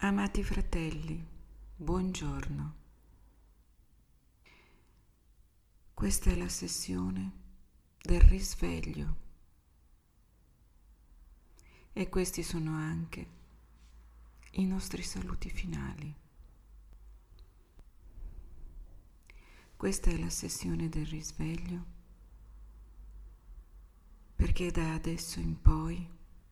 Amati fratelli, buongiorno. Questa è la sessione del risveglio e questi sono anche i nostri saluti finali. Questa è la sessione del risveglio perché da adesso in poi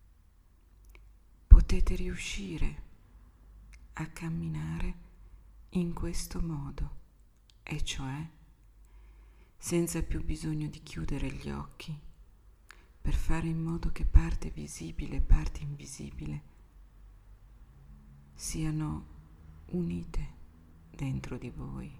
potete riuscire a camminare in questo modo, e cioè senza più bisogno di chiudere gli occhi per fare in modo che parte visibile e parte invisibile siano unite dentro di voi,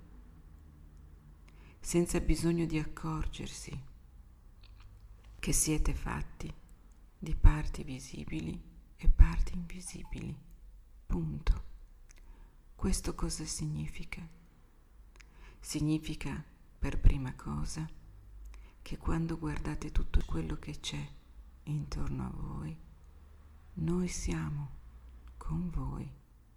senza bisogno di accorgersi che siete fatti di parti visibili e parti invisibili. Punto. Questo cosa significa? Significa, per prima cosa, che quando guardate tutto quello che c'è intorno a voi, noi siamo con voi.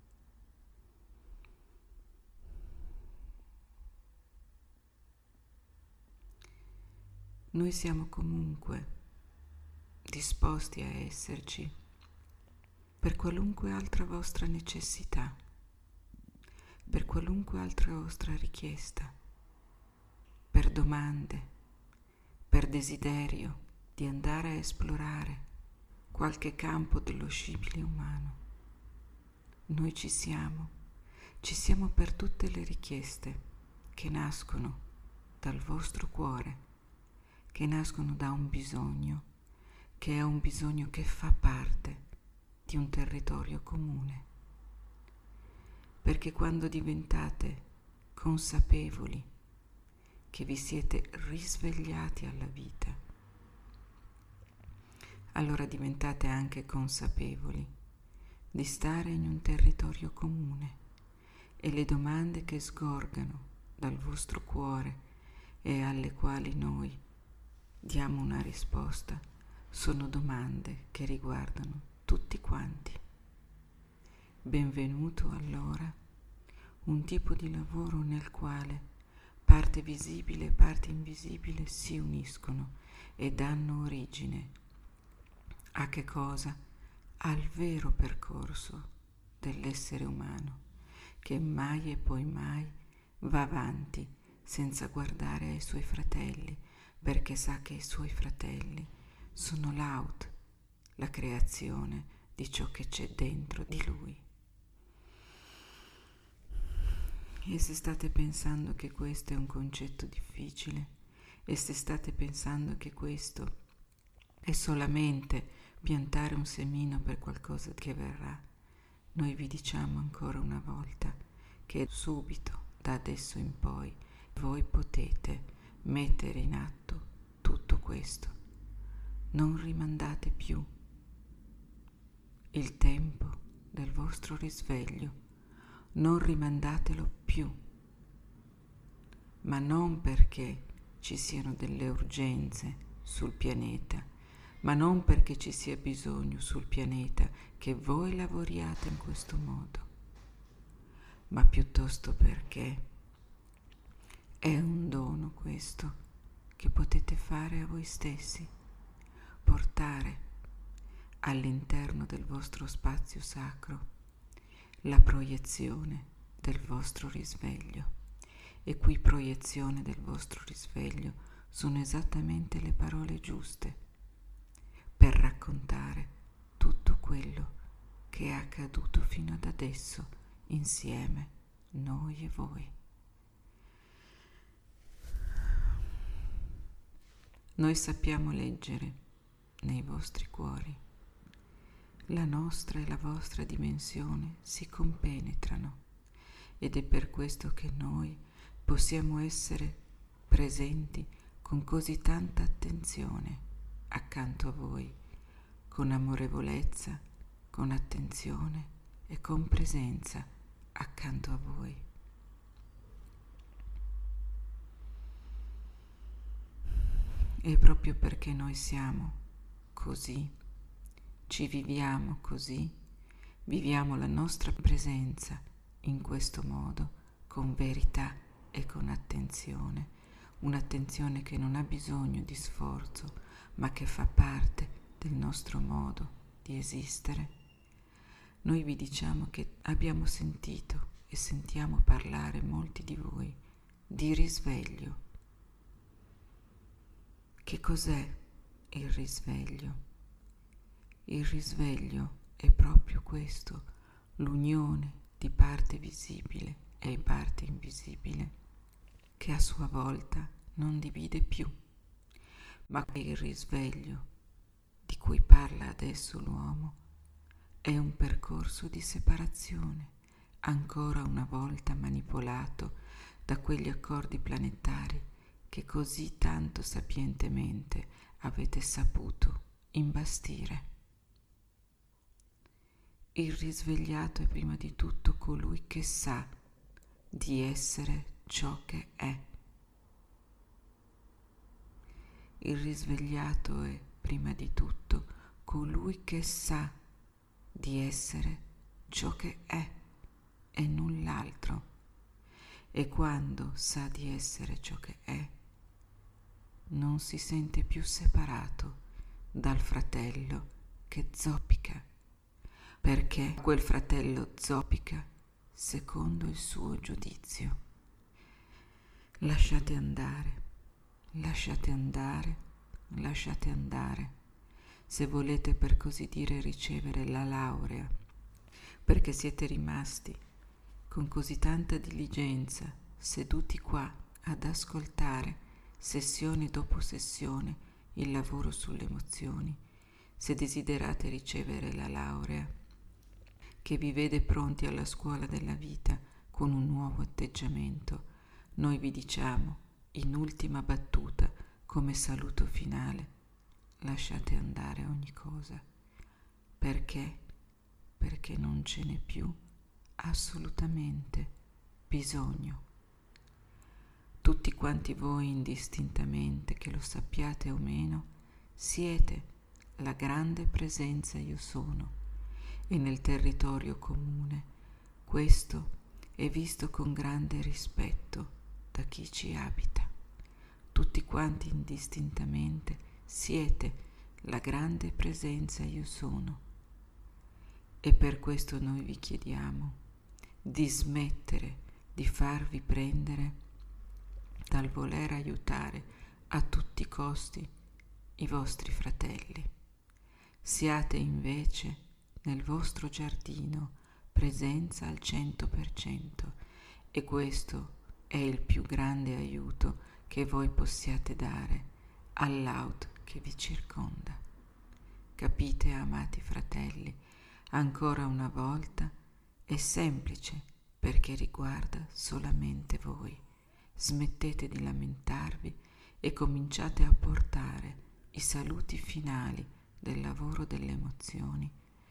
Noi siamo comunque disposti a esserci per qualunque altra vostra necessità, per qualunque altra vostra richiesta, per domande, per desiderio di andare a esplorare qualche campo dello scibile umano. Noi ci siamo per tutte le richieste che nascono dal vostro cuore, che nascono da un bisogno, che è un bisogno che fa parte di un territorio comune. Perché quando diventate consapevoli che vi siete risvegliati alla vita, allora diventate anche consapevoli di stare in un territorio comune e le domande che sgorgano dal vostro cuore e alle quali noi diamo una risposta sono domande che riguardano tutti quanti. Benvenuto allora un tipo di lavoro nel quale parte visibile e parte invisibile si uniscono e danno origine a che cosa? Al vero percorso dell'essere umano, che mai e poi mai va avanti senza guardare ai suoi fratelli, perché sa che i suoi fratelli sono la creazione di ciò che c'è dentro di lui. E se state pensando che questo è un concetto difficile, e se state pensando che questo è solamente piantare un semino per qualcosa che verrà, noi vi diciamo ancora una volta che subito, da adesso in poi, voi potete mettere in atto tutto questo. Non rimandate più il tempo del vostro risveglio, non rimandatelo più, ma non perché ci siano delle urgenze sul pianeta, ma non perché ci sia bisogno sul pianeta che voi lavoriate in questo modo, ma piuttosto perché è un dono questo che potete fare a voi stessi, portare all'interno del vostro spazio sacro la proiezione del vostro risveglio. E qui proiezione del vostro risveglio sono esattamente le parole giuste per raccontare tutto quello che è accaduto fino ad adesso insieme, noi e voi. Noi sappiamo leggere nei vostri cuori. La nostra e la vostra dimensione si compenetrano ed è per questo che noi possiamo essere presenti con così tanta attenzione accanto a voi, con amorevolezza, con attenzione e con presenza accanto a voi. E proprio perché noi siamo così, ci viviamo così, Viviamo la nostra presenza in questo modo, con verità e con attenzione, un'attenzione che non ha bisogno di sforzo, ma che fa parte del nostro modo di esistere. Noi vi diciamo che abbiamo sentito e sentiamo parlare molti di voi di risveglio. Che cos'è il risveglio? Il risveglio è proprio questo, l'unione di parte visibile e parte invisibile, che a sua volta non divide più, ma il risveglio di cui parla adesso l'uomo è un percorso di separazione, ancora una volta manipolato da quegli accordi planetari che così tanto sapientemente avete saputo imbastire. Il risvegliato è prima di tutto colui che sa di essere ciò che è. Il risvegliato è prima di tutto colui che sa di essere ciò che è e null'altro. E quando sa di essere ciò che è, non si sente più separato dal fratello che zoppica, perché quel fratello zoppica secondo il suo giudizio. Lasciate andare, lasciate andare, lasciate andare, se volete per così dire ricevere la laurea, perché siete rimasti con così tanta diligenza seduti qua ad ascoltare sessione dopo sessione il lavoro sulle emozioni, se desiderate ricevere la laurea che vi vede pronti alla scuola della vita con un nuovo atteggiamento, noi vi diciamo in ultima battuta come saluto finale: lasciate andare ogni cosa. Perché? Perché non ce n'è più assolutamente bisogno. Tutti quanti voi indistintamente, che lo sappiate o meno, siete la grande presenza io sono, e nel territorio comune questo è visto con grande rispetto da chi ci abita. Tutti quanti indistintamente siete la grande presenza io sono, e per questo noi vi chiediamo di smettere di farvi prendere dal voler aiutare a tutti i costi i vostri fratelli. Siate invece nel vostro giardino presenza al 100%, e questo è il più grande aiuto che voi possiate dare all'aut che vi circonda. Capite, amati fratelli? Ancora una volta è semplice perché riguarda solamente voi. Smettete di lamentarvi e cominciate a portare i saluti finali del lavoro delle emozioni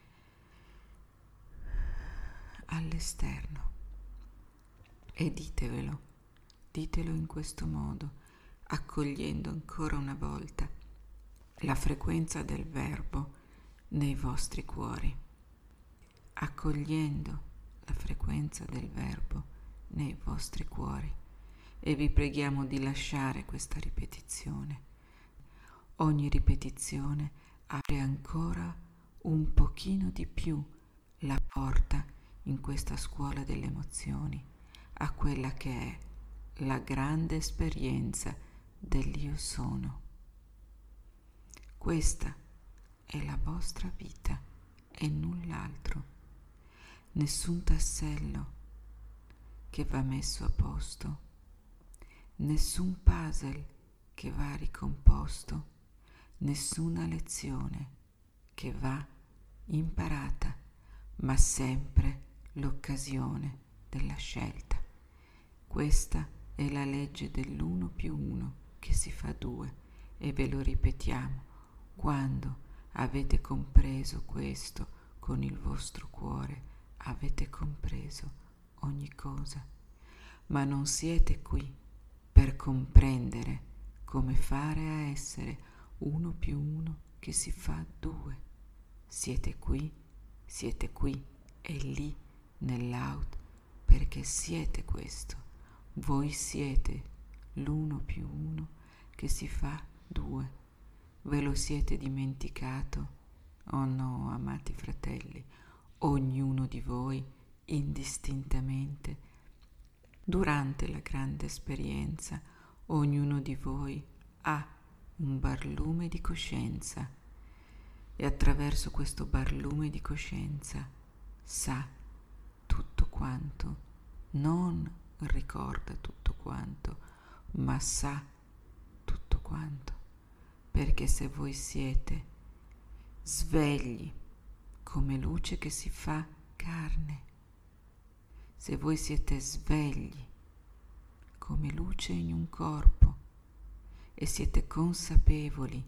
all'esterno e ditelo in questo modo, accogliendo ancora una volta la frequenza del verbo nei vostri cuori, accogliendo la frequenza del verbo nei vostri cuori, e vi preghiamo di lasciare questa ripetizione. Ogni ripetizione apre ancora un pochino di più la porta in questa scuola delle emozioni a quella che è la grande esperienza dell'io sono. Questa è la vostra vita e null'altro. Nessun tassello che va messo a posto, nessun puzzle che va ricomposto, nessuna lezione che va imparata, ma sempre l'occasione della scelta. Questa è la legge dell'1 più 1 che si fa 2, e ve lo ripetiamo: quando avete compreso questo con il vostro cuore, avete compreso ogni cosa. Ma non siete qui per comprendere come fare a essere 1 più 1 che si fa 2. Siete qui è lì nell'out perché siete questo. Voi siete l'uno più uno che si fa due. Ve lo siete dimenticato? Oh no, amati fratelli, ognuno di voi indistintamente. Durante la grande esperienza, ognuno di voi ha un barlume di coscienza e attraverso questo barlume di coscienza sa tutto quanto, non ricorda tutto quanto, ma sa tutto quanto, perché se voi siete svegli come luce che si fa carne, se voi siete svegli come luce in un corpo e siete consapevoli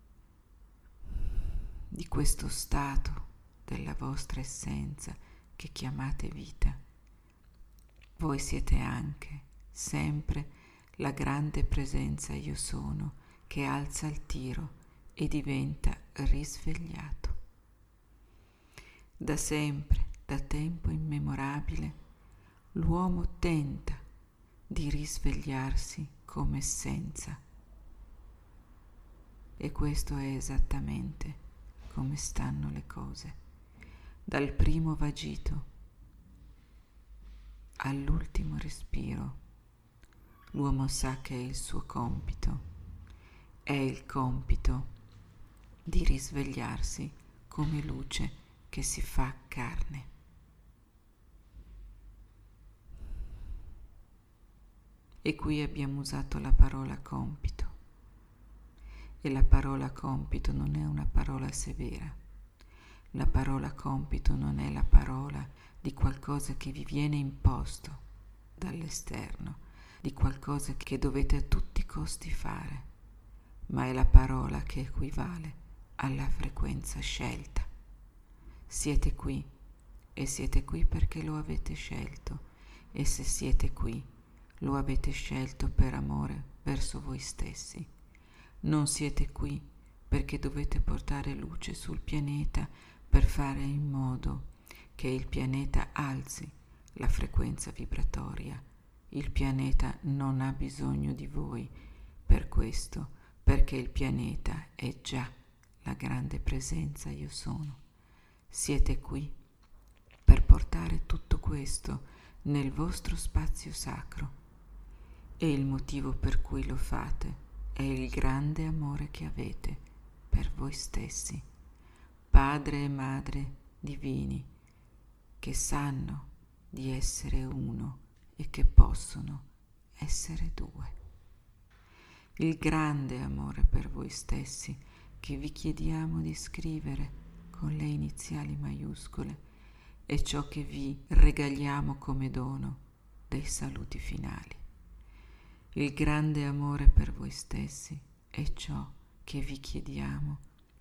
di questo stato della vostra essenza che chiamate vita, voi siete anche sempre la grande presenza io sono che alza il tiro e diventa risvegliato. Da sempre, da tempo immemorabile, l'uomo tenta di risvegliarsi come essenza. E questo è esattamente come stanno le cose. Dal primo vagito all'ultimo respiro, l'uomo sa che è il suo compito, è il compito di risvegliarsi come luce che si fa carne. E qui abbiamo usato la parola compito. E la parola compito non è una parola severa. La parola compito non è la parola di qualcosa che vi viene imposto dall'esterno, di qualcosa che dovete a tutti i costi fare, ma è la parola che equivale alla frequenza scelta. Siete qui e siete qui perché lo avete scelto, e se siete qui lo avete scelto per amore verso voi stessi. Non siete qui perché dovete portare luce sul pianeta per fare in modo che il pianeta alzi la frequenza vibratoria. Il pianeta non ha bisogno di voi per questo, perché il pianeta è già la grande presenza io sono. Siete qui per portare tutto questo nel vostro spazio sacro e il motivo per cui lo fate è il grande amore che avete per voi stessi, padre e madre divini, che sanno di essere uno e che possono essere due. Il grande amore per voi stessi che vi chiediamo di scrivere con le iniziali maiuscole è ciò che vi regaliamo come dono dei saluti finali. Il grande amore per voi stessi è ciò che vi chiediamo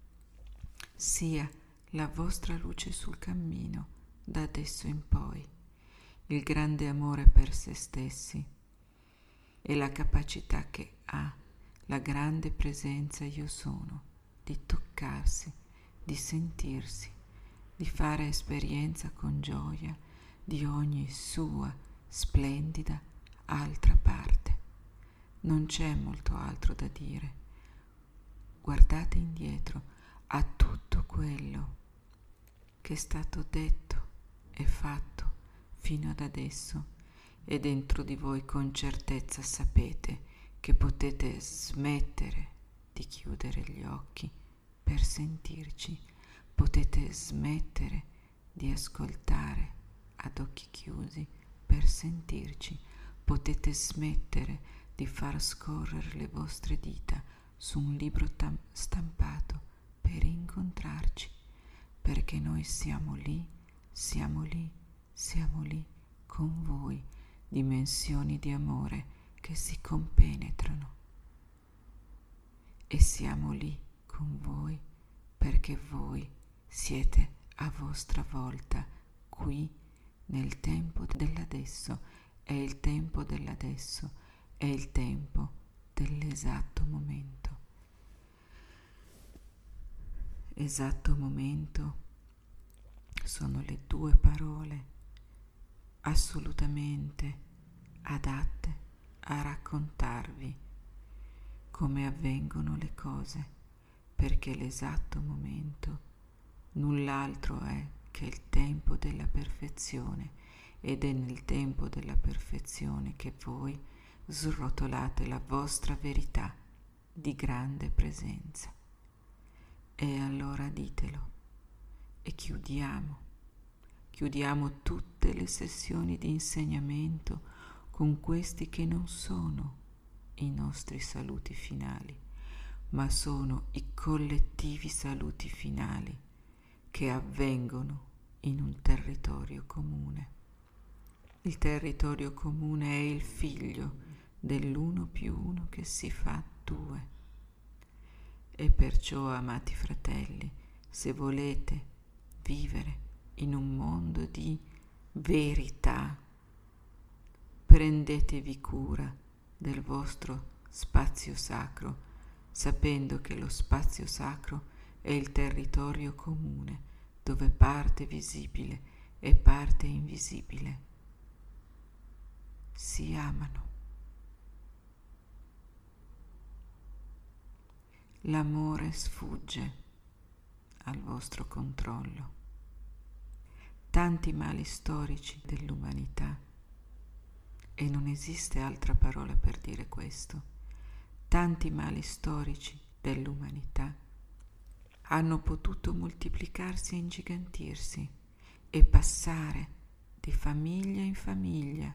sia la vostra luce sul cammino da adesso in poi. Il grande amore per se stessi è la capacità che ha la grande presenza io sono di toccarsi, di sentirsi, di fare esperienza con gioia di ogni sua splendida altra parte. Non c'è molto altro da dire. Guardate indietro a tutto quello che è stato detto e fatto fino ad adesso e dentro di voi con certezza sapete che potete smettere di chiudere gli occhi per sentirci, potete smettere di ascoltare ad occhi chiusi per sentirci, potete smettere di far scorrere le vostre dita su un libro stampato per incontrarci, perché noi siamo lì, siamo lì, siamo lì con voi, dimensioni di amore che si compenetrano. E siamo lì con voi perché voi siete a vostra volta qui nel tempo dell'adesso, è il tempo dell'adesso, è il tempo dell'esatto momento. Esatto momento sono le due parole assolutamente adatte a raccontarvi come avvengono le cose, perché l'esatto momento null'altro è che il tempo della perfezione, ed è nel tempo della perfezione che voi srotolate la vostra verità di grande presenza. E allora ditelo e chiudiamo tutte le sessioni di insegnamento con questi che non sono i nostri saluti finali, ma sono i collettivi saluti finali che avvengono in un territorio comune. Il territorio comune è il figlio dell'uno più uno che si fa due. E perciò, amati fratelli, se volete vivere in un mondo di verità, prendetevi cura del vostro spazio sacro, sapendo che lo spazio sacro è il territorio comune, dove parte visibile e parte invisibile si amano. L'amore sfugge al vostro controllo. Tanti mali storici dell'umanità, e non esiste altra parola per dire questo, tanti mali storici dell'umanità hanno potuto moltiplicarsi e ingigantirsi e passare di famiglia in famiglia,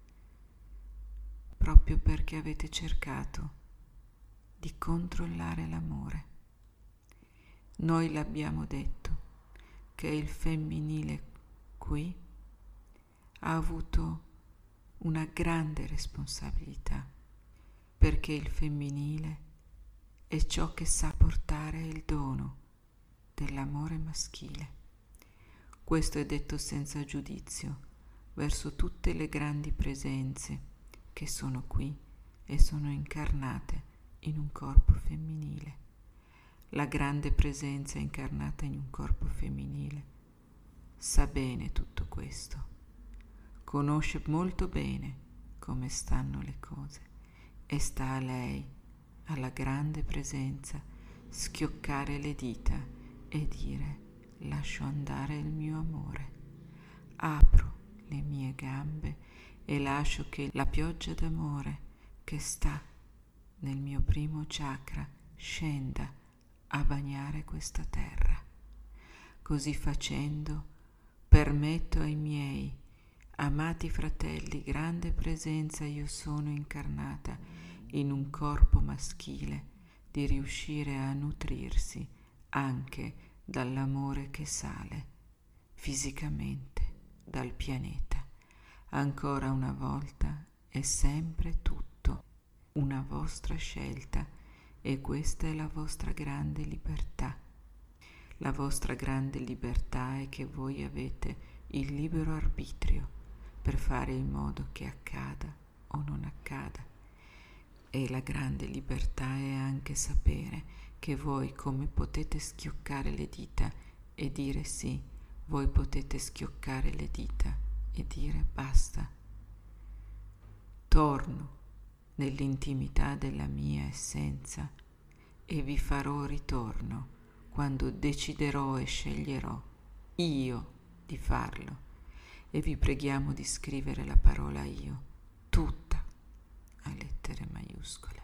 proprio perché avete cercato di controllare l'amore. Noi l'abbiamo detto che il femminile qui ha avuto una grande responsabilità, perché il femminile è ciò che sa portare il dono dell'amore maschile. Questo è detto senza giudizio verso tutte le grandi presenze che sono qui e sono incarnate in un corpo femminile. La grande presenza incarnata in un corpo femminile sa bene tutto questo, conosce molto bene come stanno le cose e sta a lei, alla grande presenza, schioccare le dita e dire: lascio andare il mio amore, apro le mie gambe e lascio che la pioggia d'amore che sta nel mio primo chakra scenda a bagnare questa terra. Così facendo permetto ai miei amati fratelli, grande presenza io sono incarnata in un corpo maschile, di riuscire a nutrirsi anche dall'amore che sale fisicamente dal pianeta. Ancora una volta è sempre tutto una vostra scelta e questa è la vostra grande libertà. La vostra grande libertà è che voi avete il libero arbitrio per fare in modo che accada o non accada. E la grande libertà è anche sapere che voi, come potete schioccare le dita e dire sì, voi potete schioccare le dita e dire basta. Torno nell'intimità della mia essenza e vi farò ritorno quando deciderò e sceglierò io di farlo. E vi preghiamo di scrivere la parola io, tutta a lettere maiuscole.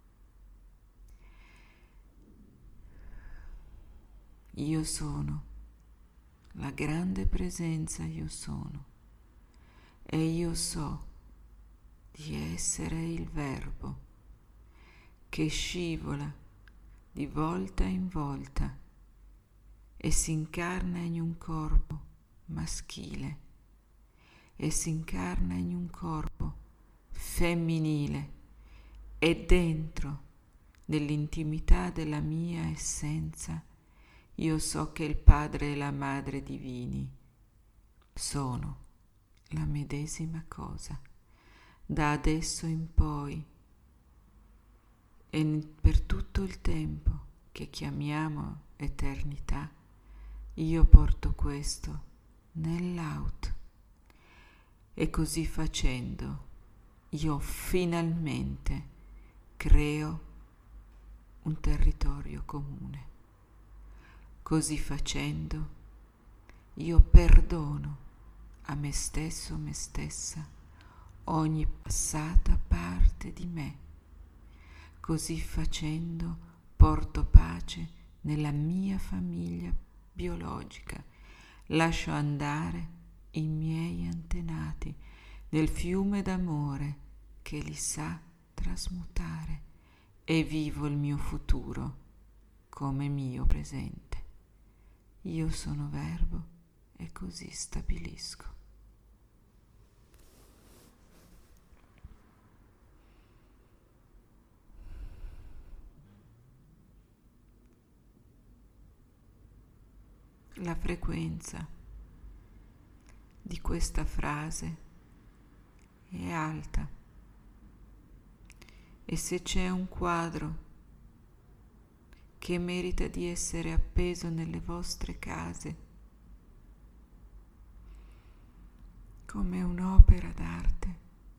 Io sono la grande presenza, io sono, e io so di essere il verbo che scivola di volta in volta e si incarna in un corpo maschile e si incarna in un corpo femminile e dentro, nell'intimità della mia essenza, io so che il Padre e la Madre divini sono la medesima cosa. Da adesso in poi e per tutto il tempo che chiamiamo eternità, io porto questo nell'out. E così facendo io finalmente creo un territorio comune. Così facendo io perdono a me stesso, me stessa, ogni passata parte di me. Così facendo porto pace nella mia famiglia biologica, lascio andare i miei antenati nel fiume d'amore che li sa trasmutare e vivo il mio futuro come mio presente. Io sono verbo e così stabilisco. La frequenza di questa frase è alta e se c'è un quadro che merita di essere appeso nelle vostre case come un'opera d'arte,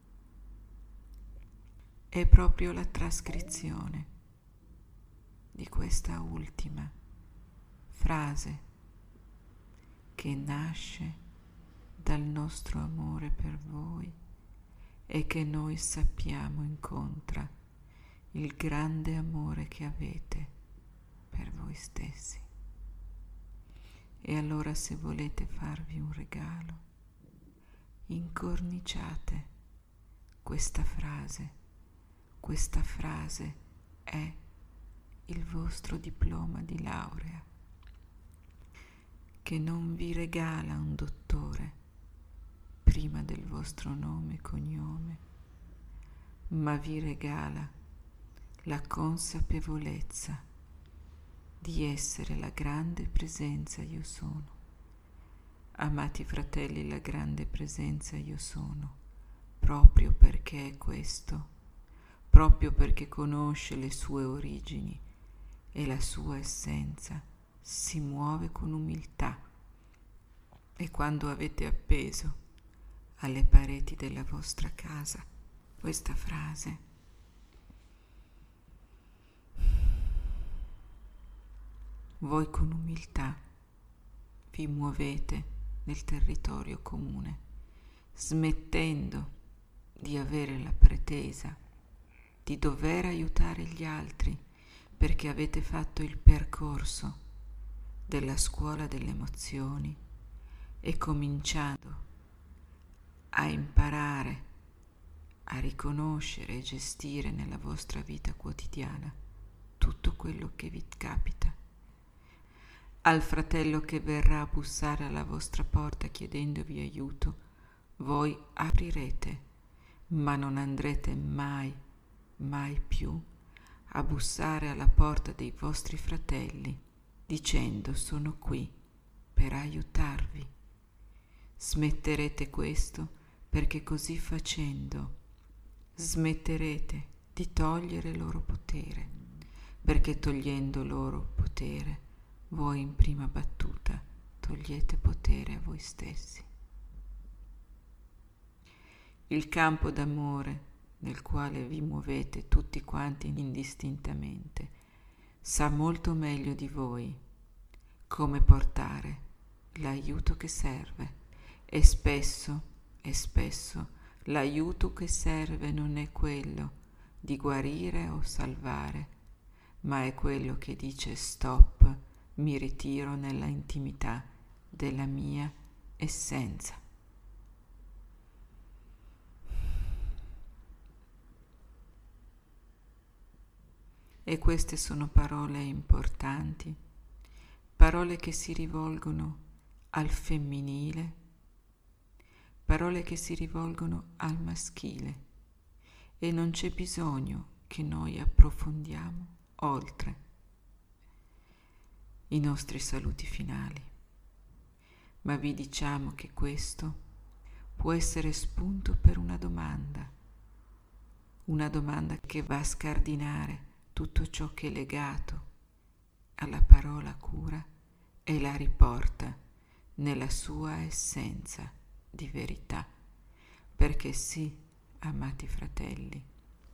è proprio la trascrizione di questa ultima frase che nasce dal nostro amore per voi e che noi sappiamo incontra il grande amore che avete per voi stessi. E allora, se volete farvi un regalo, incorniciate questa frase. Questa frase è il vostro diploma di laurea, che non vi regala un dottore prima del vostro nome e cognome, ma vi regala la consapevolezza di essere la grande presenza io sono. Amati fratelli, la grande presenza io sono, proprio perché è questo, proprio perché conosce le sue origini e la sua essenza, si muove con umiltà. E quando avete appeso alle pareti della vostra casa questa frase, voi con umiltà vi muovete nel territorio comune, smettendo di avere la pretesa di dover aiutare gli altri perché avete fatto il percorso della scuola delle emozioni e cominciando a imparare a riconoscere e gestire nella vostra vita quotidiana tutto quello che vi capita. Al fratello che verrà a bussare alla vostra porta chiedendovi aiuto, voi aprirete, ma non andrete mai, mai più a bussare alla porta dei vostri fratelli dicendo sono qui per aiutarvi. Smetterete questo perché così facendo smetterete di togliere loro potere, perché togliendo loro potere voi in prima battuta togliete potere a voi stessi. Il campo d'amore nel quale vi muovete tutti quanti indistintamente sa molto meglio di voi come portare l'aiuto che serve e spesso l'aiuto che serve non è quello di guarire o salvare, ma è quello che dice stop, mi ritiro nella intimità della mia essenza. E queste sono parole importanti, parole che si rivolgono al femminile, parole che si rivolgono al maschile, e non c'è bisogno che noi approfondiamo oltre i nostri saluti finali, ma vi diciamo che questo può essere spunto per una domanda che va a scardinare tutto ciò che è legato alla parola cura e la riporta nella sua essenza di verità, perché sì, amati fratelli,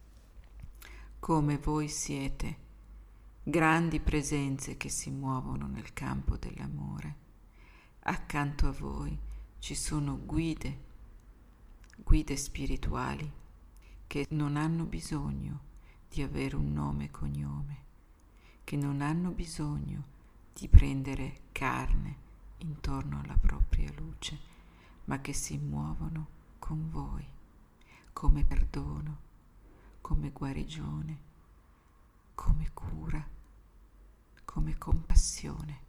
come voi siete grandi presenze che si muovono nel campo dell'amore, accanto a voi ci sono guide spirituali che non hanno bisogno di avere un nome e cognome, che non hanno bisogno di prendere carne intorno alla propria luce, ma che si muovono con voi come perdono, come guarigione, come cura, come compassione.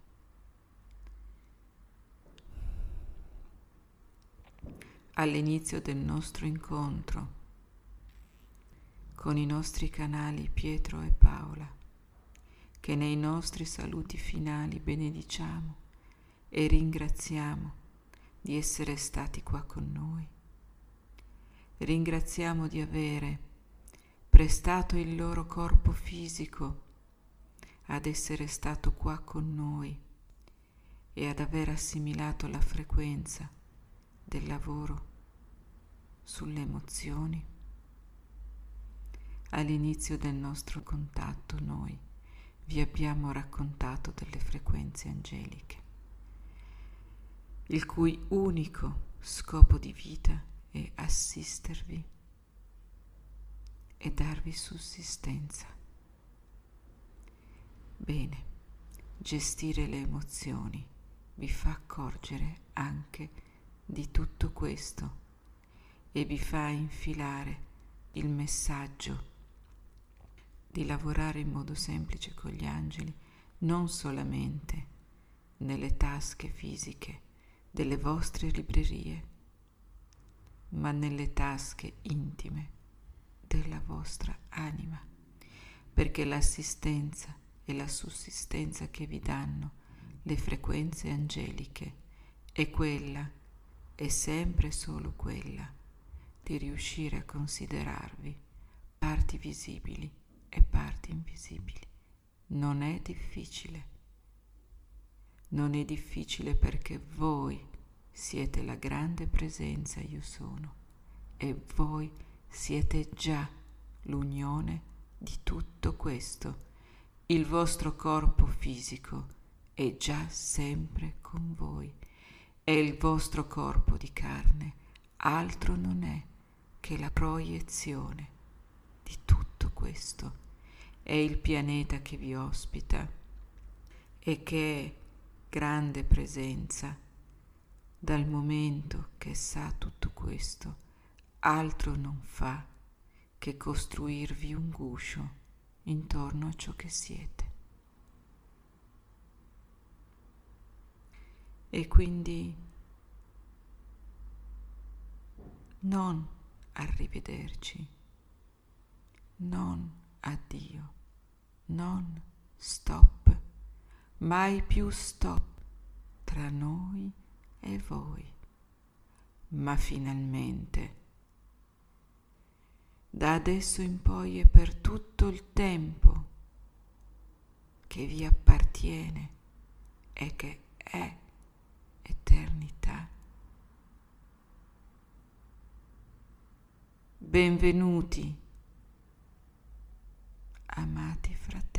All'inizio del nostro incontro con i nostri canali Pietro e Paola, che nei nostri saluti finali benediciamo e ringraziamo di essere stati qua con noi. Ringraziamo di avere prestato il loro corpo fisico ad essere stato qua con noi e ad aver assimilato la frequenza del lavoro sulle emozioni. All'inizio del nostro contatto noi vi abbiamo raccontato delle frequenze angeliche, il cui unico scopo di vita è assistervi e darvi sussistenza. Bene, gestire le emozioni vi fa accorgere anche di tutto questo e vi fa infilare il messaggio di lavorare in modo semplice con gli angeli, non solamente nelle tasche fisiche delle vostre librerie, ma nelle tasche intime della vostra anima, perché l'assistenza e la sussistenza che vi danno le frequenze angeliche è quella, è sempre solo quella, di riuscire a considerarvi parti visibili e parti invisibili. Non è difficile. Non è difficile perché voi siete la grande presenza io sono e voi siete già l'unione di tutto questo. Il vostro corpo fisico è già sempre con voi e il vostro corpo di carne altro non è che la proiezione di tutto questo. È il pianeta che vi ospita e che è grande presenza. Dal momento che sa tutto questo, altro non fa che costruirvi un guscio intorno a ciò che siete. E quindi non arrivederci, non addio, non stop, mai più stop tra noi e voi, ma finalmente da adesso in poi e per tutto il tempo che vi appartiene e che è eternità. Benvenuti, amati fratelli.